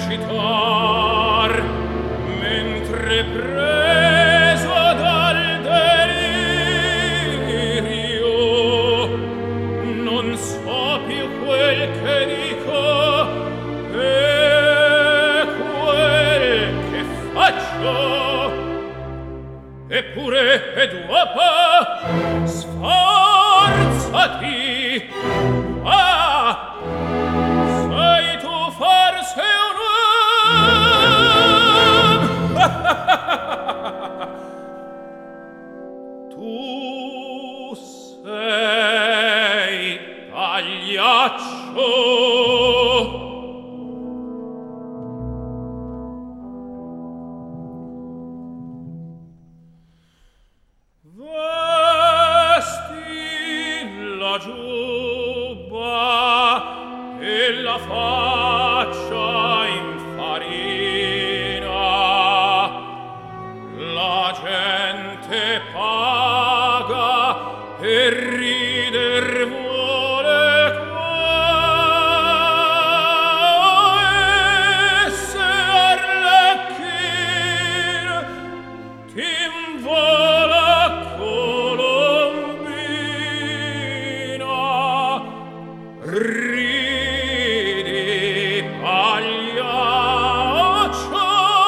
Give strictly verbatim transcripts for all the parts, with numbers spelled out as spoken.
recitar, mentre preso dal delirio non so più quel che dico e quel che faccio. Eppure ed uopo sforzati, ah, sei tu forse un uomo? Tu sei pagliaccio. La giubba e la faccia in farina, la gente paga e rider vuole qua, e se Arlecchin t'invola ridi, pagliaccio,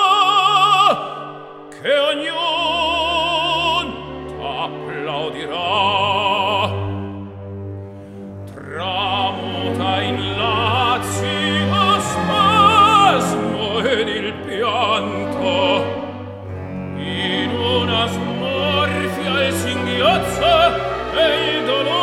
che ognun t'applaudirà. Tramuta in lazio spasmo ed il pianto, in una smorfia il singhiozzo e il dolore.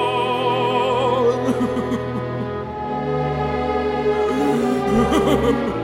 Ha ha ha!